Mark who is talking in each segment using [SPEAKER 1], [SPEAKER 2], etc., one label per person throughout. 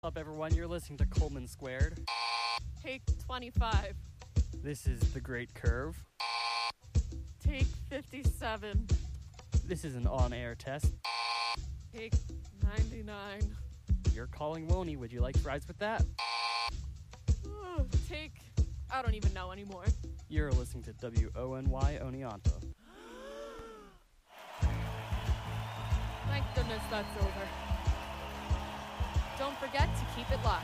[SPEAKER 1] What's up, everyone? You're listening to Coleman Squared.
[SPEAKER 2] Take 25.
[SPEAKER 1] This is The Great Curve.
[SPEAKER 2] Take 57.
[SPEAKER 1] This is an on-air test.
[SPEAKER 2] Take 99.
[SPEAKER 1] You're calling Woney. Would you like fries with that?
[SPEAKER 2] Take... I don't even know anymore.
[SPEAKER 1] You're listening to WONY Oneonta.
[SPEAKER 2] Thank goodness that's over. Don't forget to keep it locked.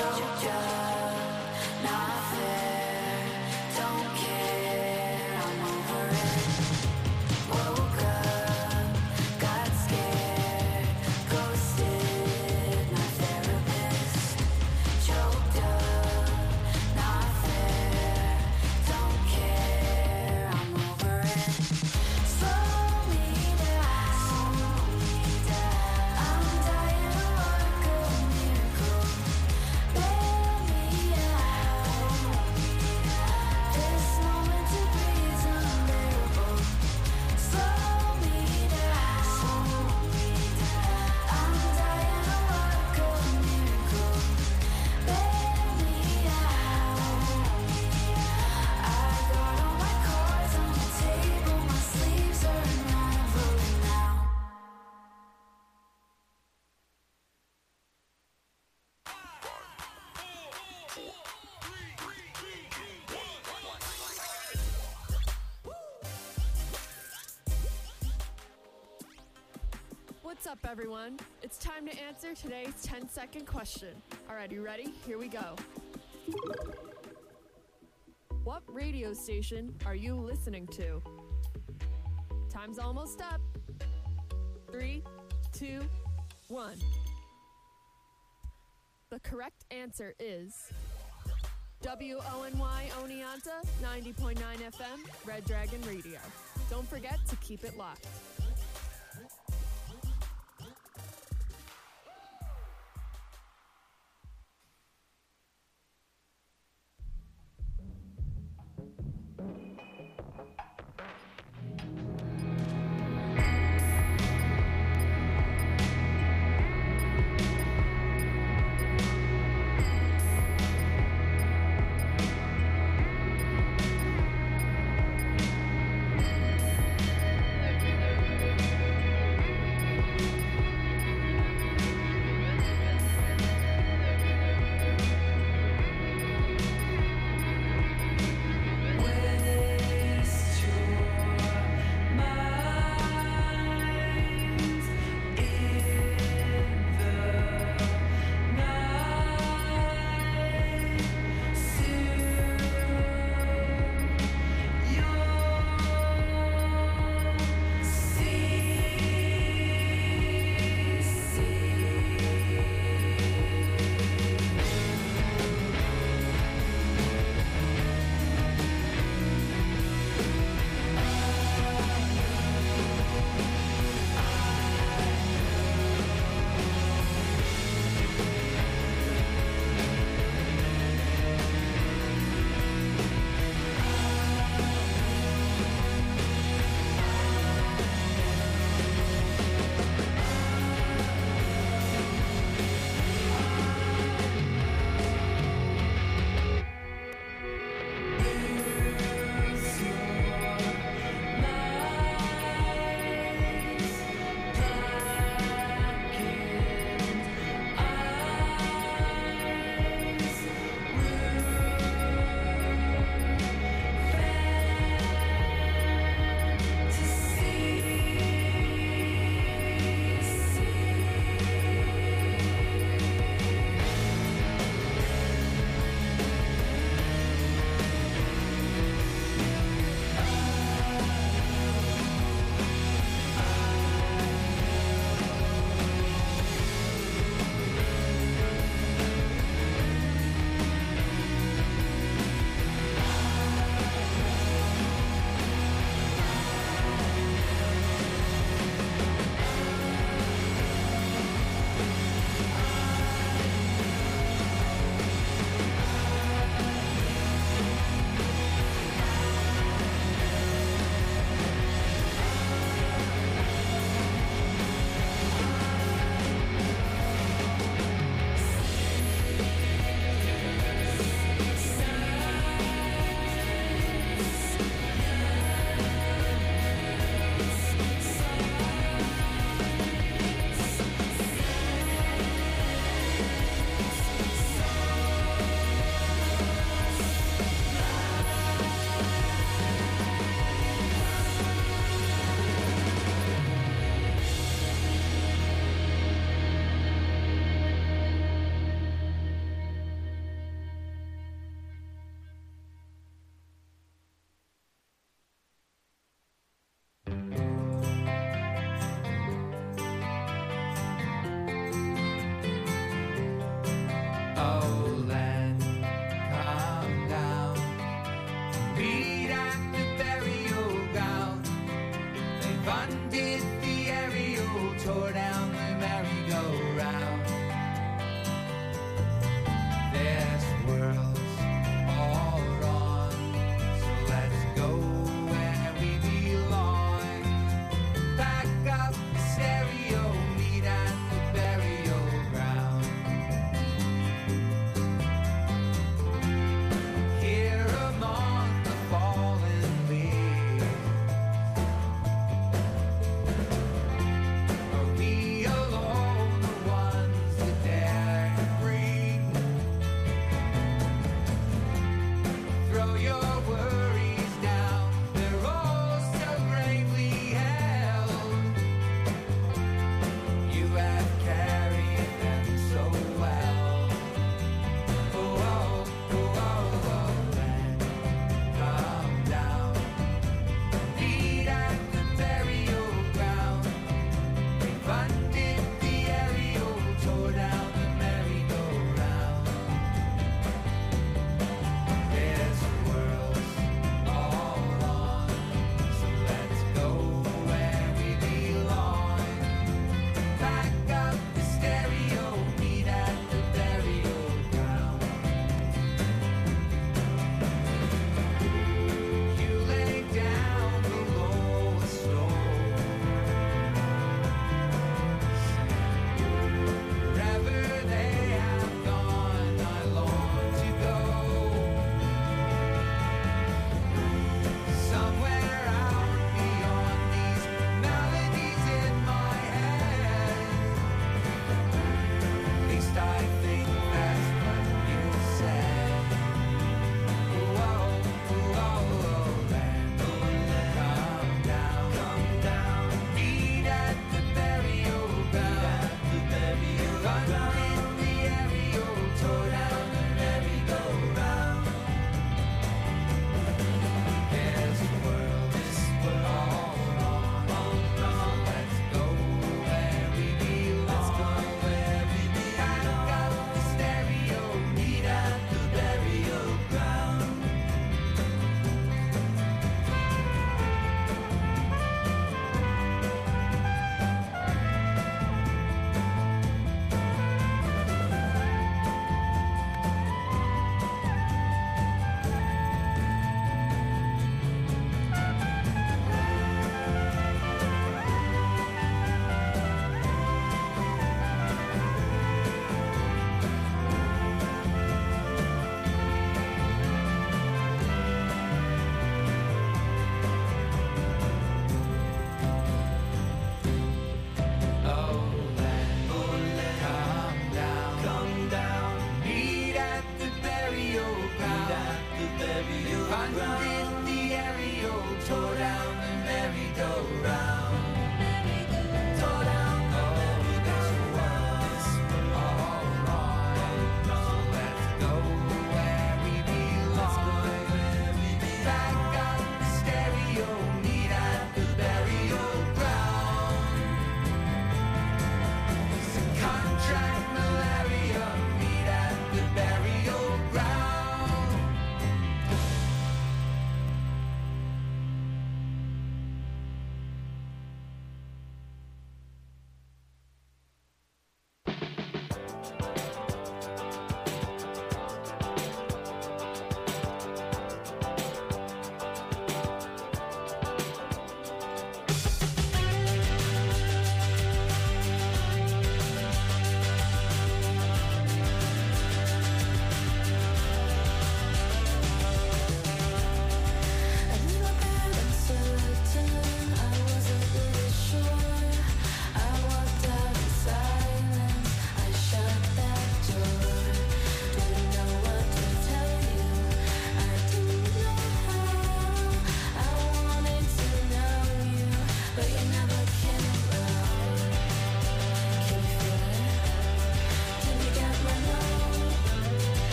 [SPEAKER 3] choked up, not fair, don't care, I'm over it. Woke up, got scared, ghosted my therapist. Choked up, not fair, don't care, I'm over it. Slow me down, I'm dying to work a miracle. Bail me out, this moment to breathe unbearable. Slow me down, I'm dying to work a miracle. Bail me out, I got all my cards on the table, my sleeves are unraveling now.
[SPEAKER 2] What's up, everyone? It's time to answer today's 10-second question. All right, you ready? Here we go. What radio station are you listening to? Time's almost up. 3, 2, 1. The correct answer is WONY Oneonta 90.9 FM, Red Dragon Radio. Don't forget to keep it locked.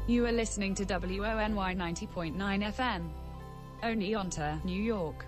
[SPEAKER 4] You are listening to WONY 90.9 FM. Oneonta, New York.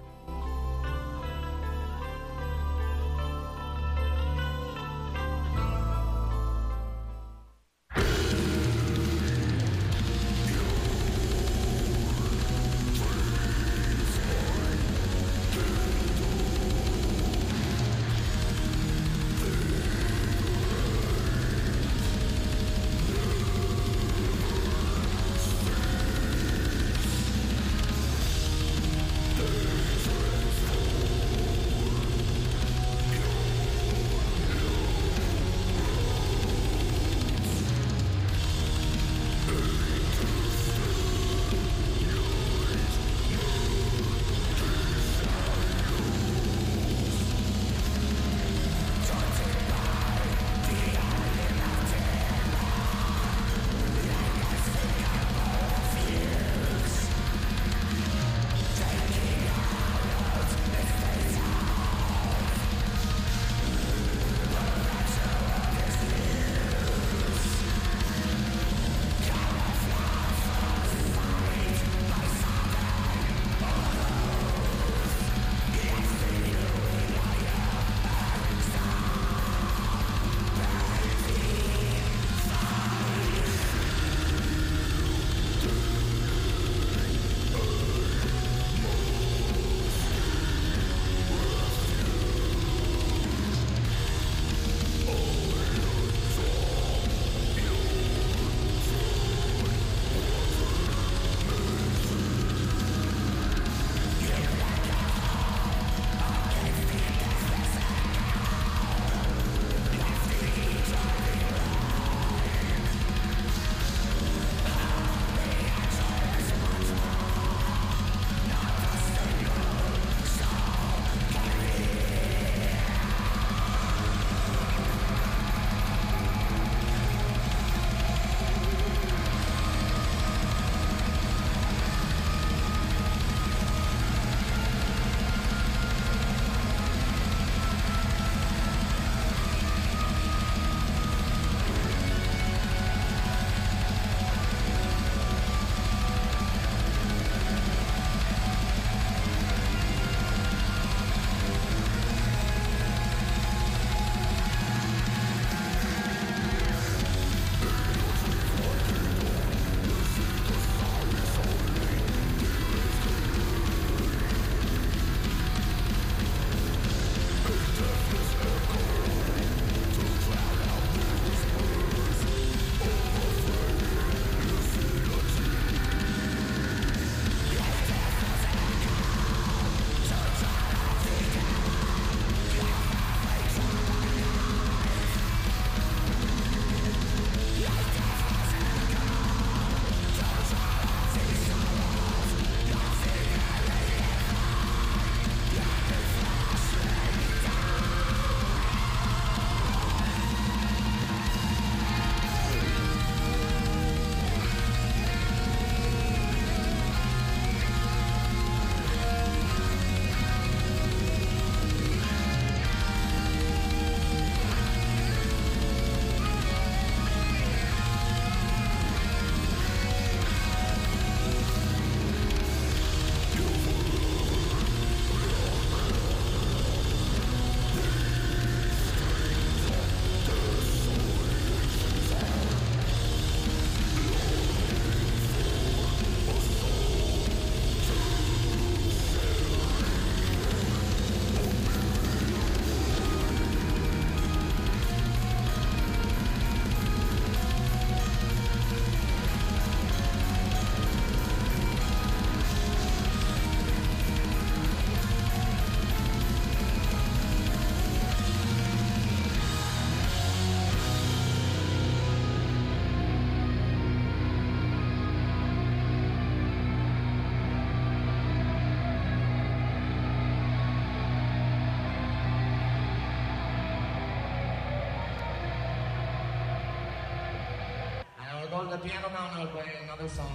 [SPEAKER 5] on the piano now, and I'll play another song.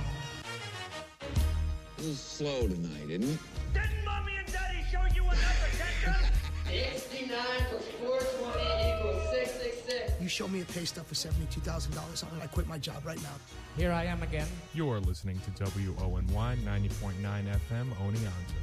[SPEAKER 6] This is slow tonight, isn't it?
[SPEAKER 7] Didn't Mommy and Daddy show you enough attention?
[SPEAKER 8] 69 plus 420 equals 666. you show me a pay stub for $72,000 on it, I quit my job right now.
[SPEAKER 9] Here I am again.
[SPEAKER 10] You're listening to WONY 90.9 FM Oneonta.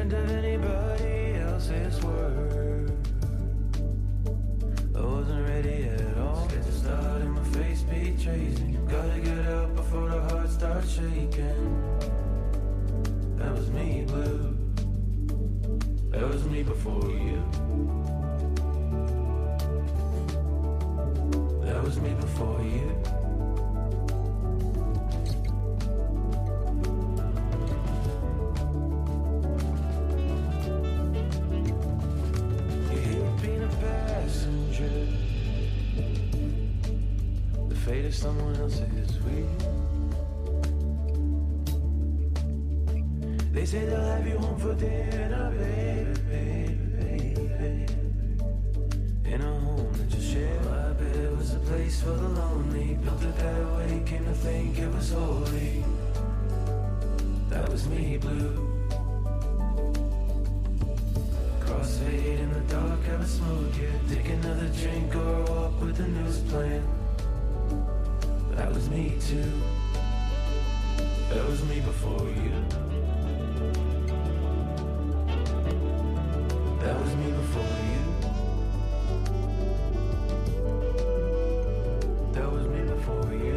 [SPEAKER 9] different of anybody else's word. I wasn't ready at all. Scared to start and my face betrays me. Gotta get out before the heart starts shaking. That was me, Blue. That was me before you. That was me before you. The fate of someone else is real. They say they'll have you home for dinner, baby, baby, baby. In a home that you share. I bet it was a place for the lonely. Built it that way, came to think it was holy. That was me, Blue. Crossfade in the dark, have a smoke, yeah. Take another drink or walk with the news playing. That was me too. That was me before you. That was me before you. That was me before you.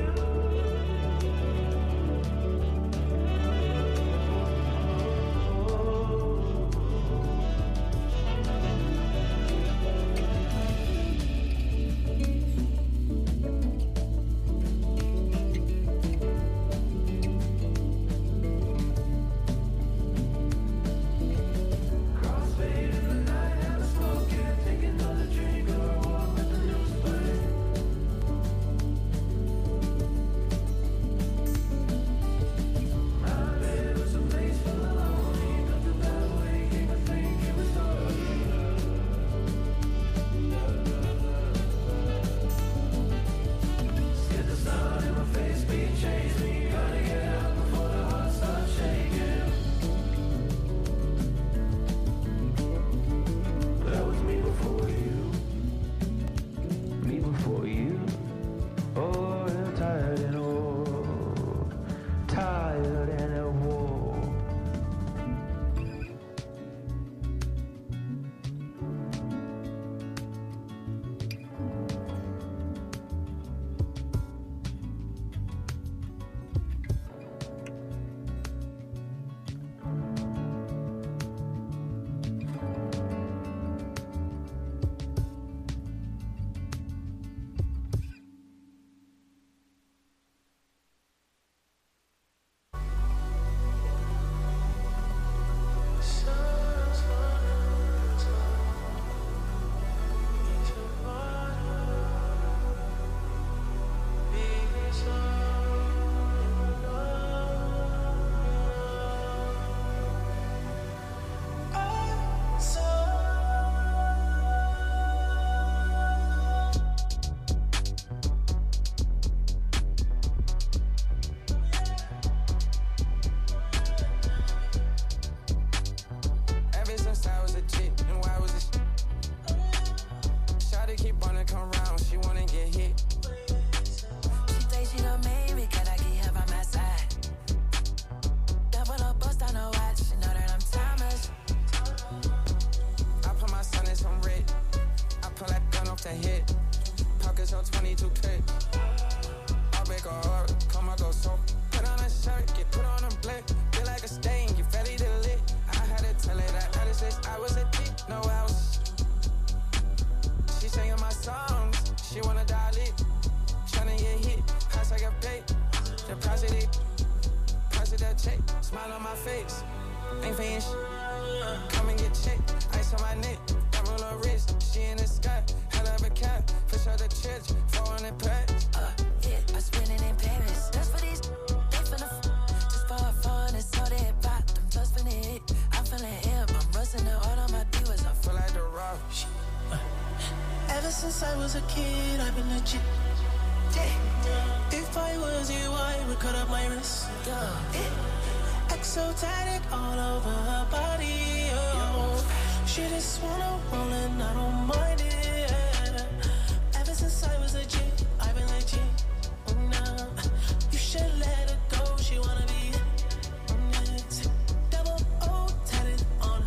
[SPEAKER 11] Double O tatted on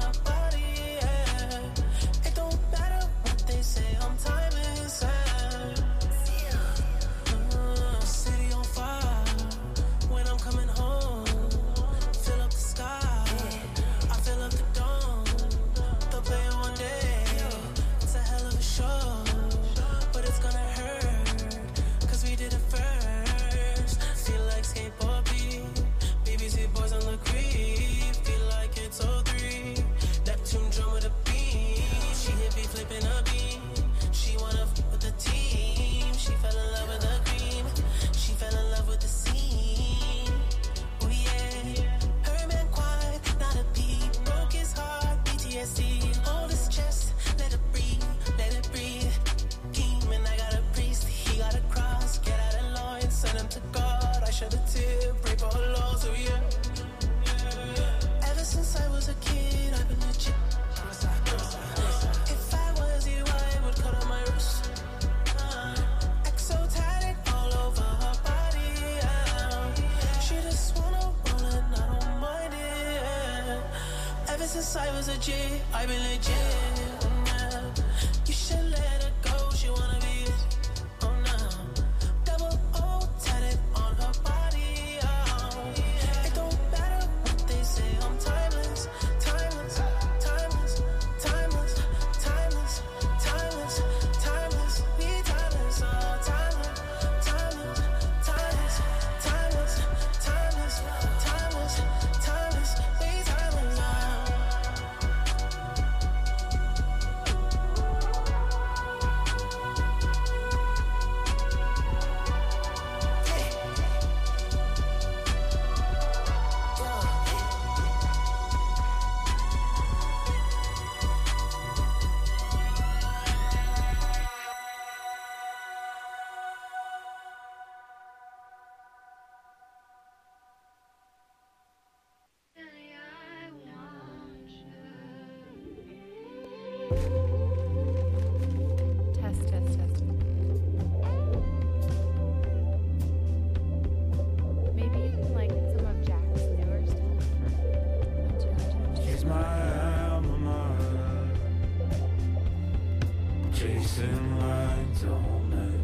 [SPEAKER 9] since I was a G, I've been legit. Yeah. You should let her go, she wanna be it. Oh no. Double O tatted on her body. Oh. It don't matter what they say, I'm timeless, timeless, timeless, timeless, timeless, timeless, timeless. We timeless, oh timeless, timeless, timeless, timeless, timeless, timeless, timeless. We timeless, oh.
[SPEAKER 11] Test, test, test. Maybe you can like some of Jack's newer stuff.
[SPEAKER 9] She's my alma mater, chasing lines all night,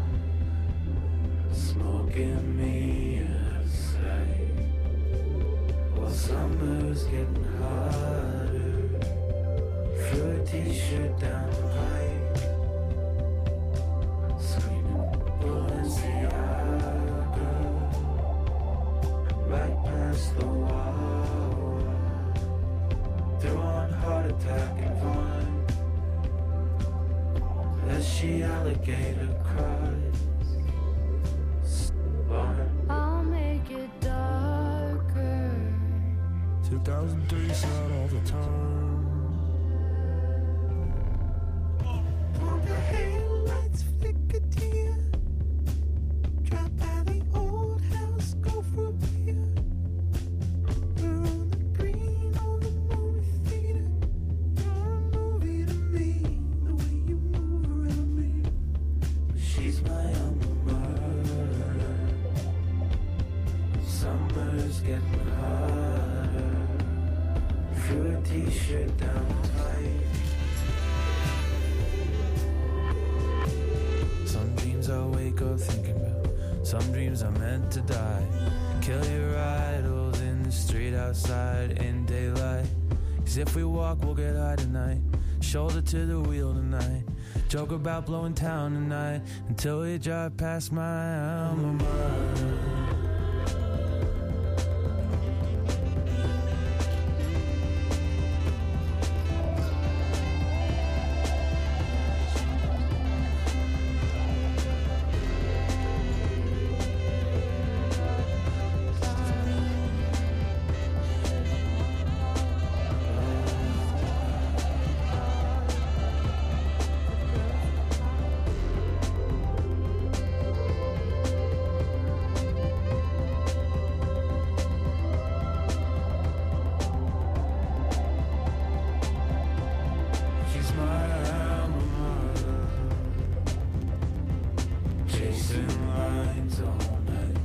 [SPEAKER 9] smoking me a sight, while summer's getting hotter, threw a t-shirt down the pipe, screaming Balenciaga, right past the wall. They're on heart attack and Vine as she alligator cries.
[SPEAKER 3] I'll make it darker.
[SPEAKER 8] 2003 sound all the time.
[SPEAKER 9] On the headlights flicker tear, drive by the old house, go for a beer. We're on the green on the movie theater. You're a movie to me, the way you move around me. She's my alma mater. Summer's getting hotter. Threw a t-shirt down tight. Some dreams I wake up thinking about. Some dreams are meant to die. Kill your idols in the street outside in daylight. 'Cause if we walk, we'll get high tonight. Shoulder to the wheel tonight. Joke about blowing town tonight until we drive past my alma mater. She's my alma mater, chasing lines all night,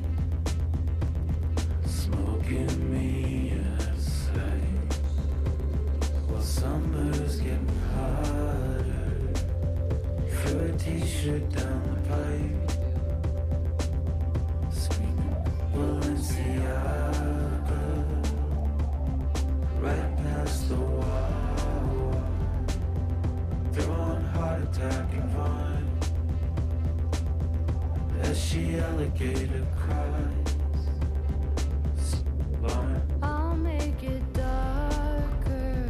[SPEAKER 9] smoking me a sight, while summer's getting hotter, threw a t-shirt down the pipe, screaming Balenciaga, right past the wall. They're on heart attack and Vine as she alligator cries. Vine.
[SPEAKER 3] I'll make it darker.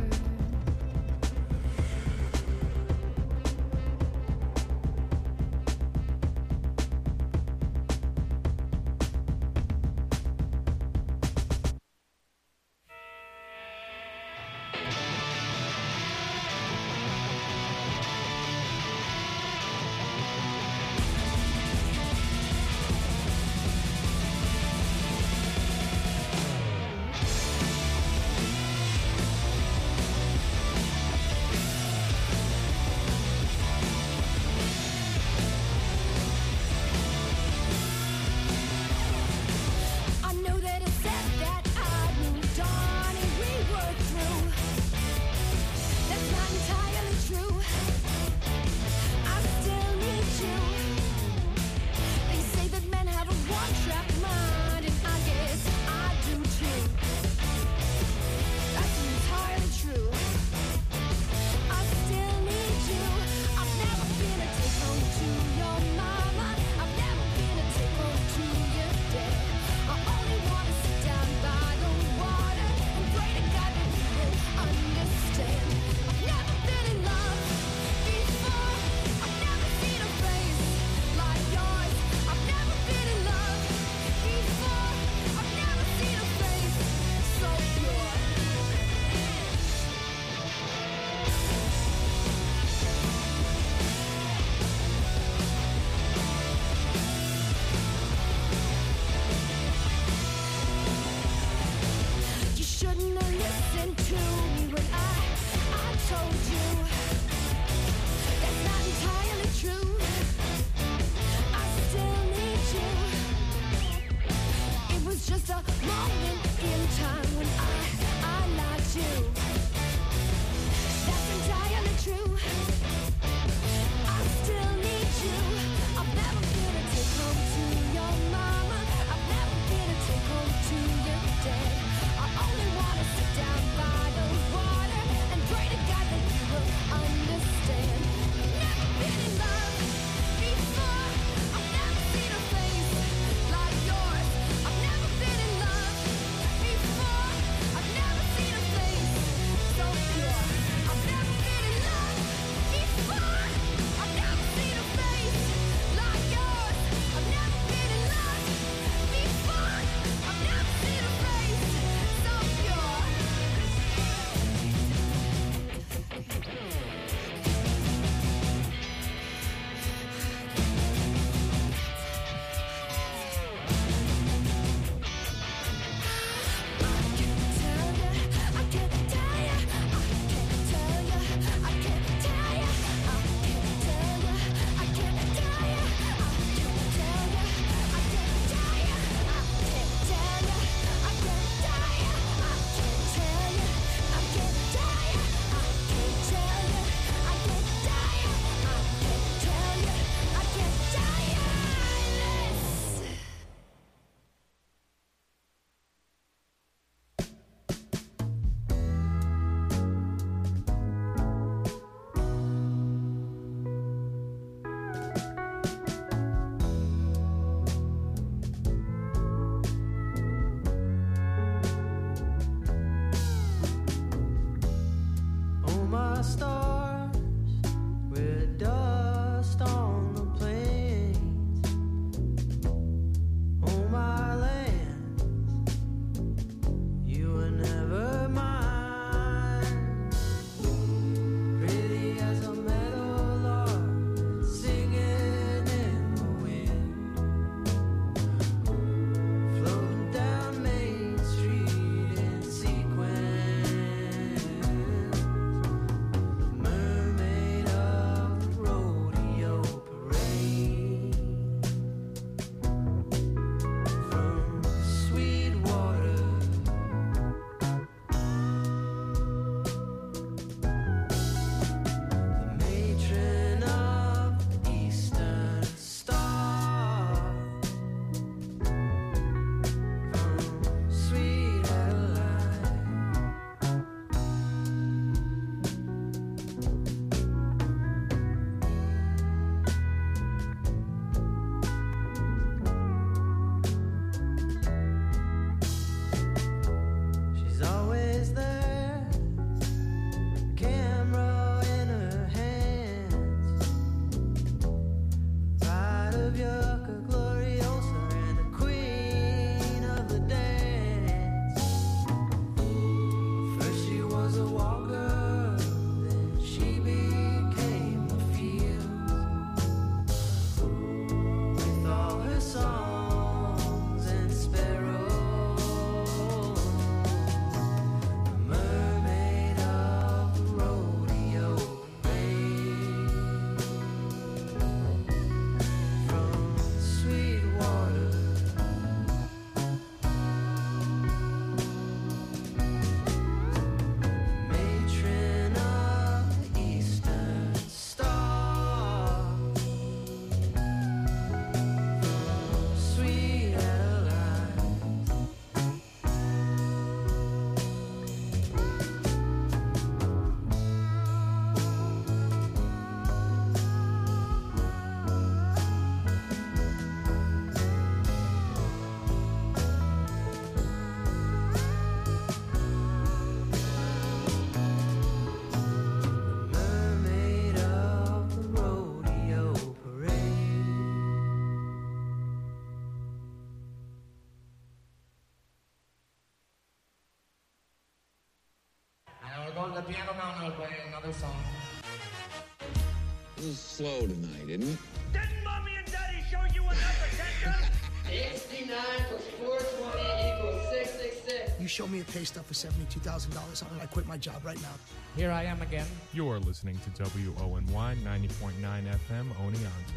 [SPEAKER 5] piano now, and I'll play another song.
[SPEAKER 6] This is slow tonight, isn't it?
[SPEAKER 7] Didn't mommy and daddy show you enough attention?
[SPEAKER 12] 69 plus 420 equals 666.
[SPEAKER 8] You show me a pay stub for $72,000 on it, I quit my job right now.
[SPEAKER 13] Here I am again.
[SPEAKER 10] You are listening to WONY 90.9 FM, Oneonta.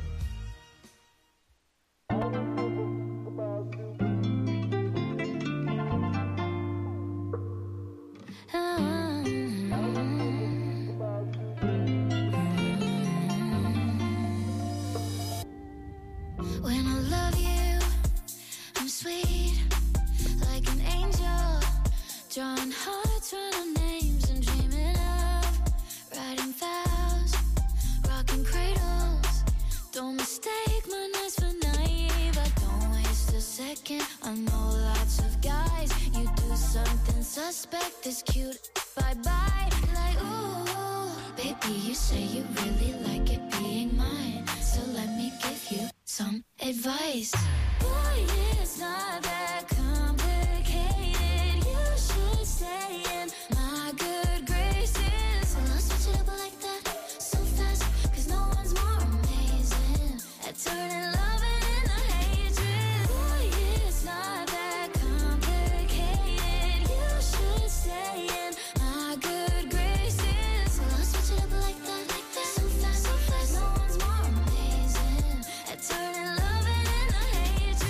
[SPEAKER 3] When I love you, I'm sweet, like an angel, drawing hearts, running names, and dreaming of writing vows, rocking cradles. Don't mistake my nights for naive. I don't waste a second. I know lots of guys. You do something suspect, it's cute. Bye bye, like ooh, baby, you say you really like it being mine. So let me give you some advice. Boy, it's not that complicated. You should stay in my good graces. Well, I'll switch it up like that so fast, 'cause no one's more amazing at turning loving into hatred. Boy, it's not that complicated. You should stay in my good graces. Well, I'll switch it up like that so fast, no one's more amazing at turning loving into hatred.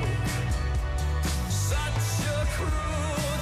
[SPEAKER 9] Such a cruel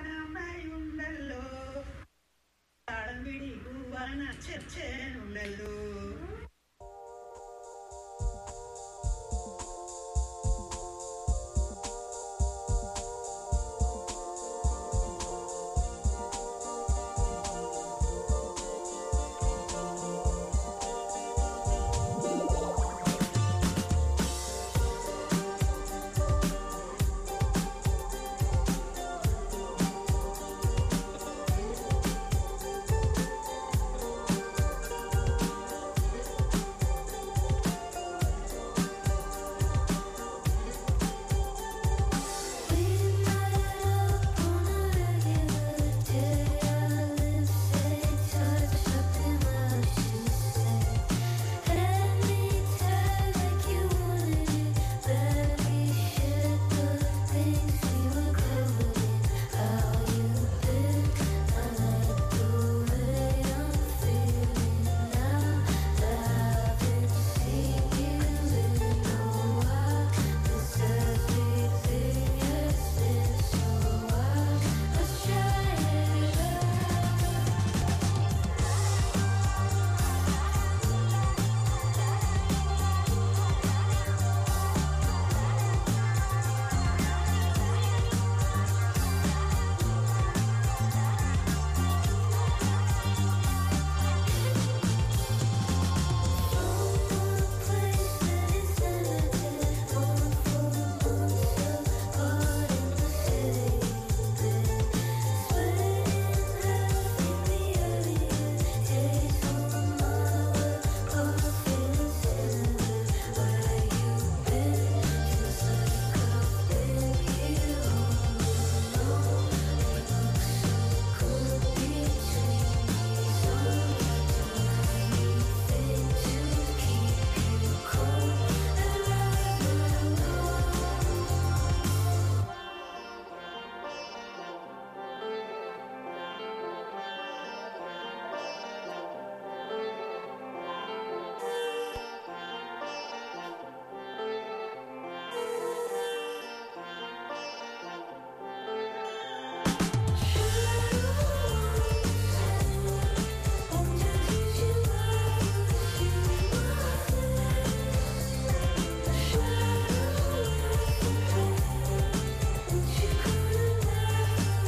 [SPEAKER 13] Mello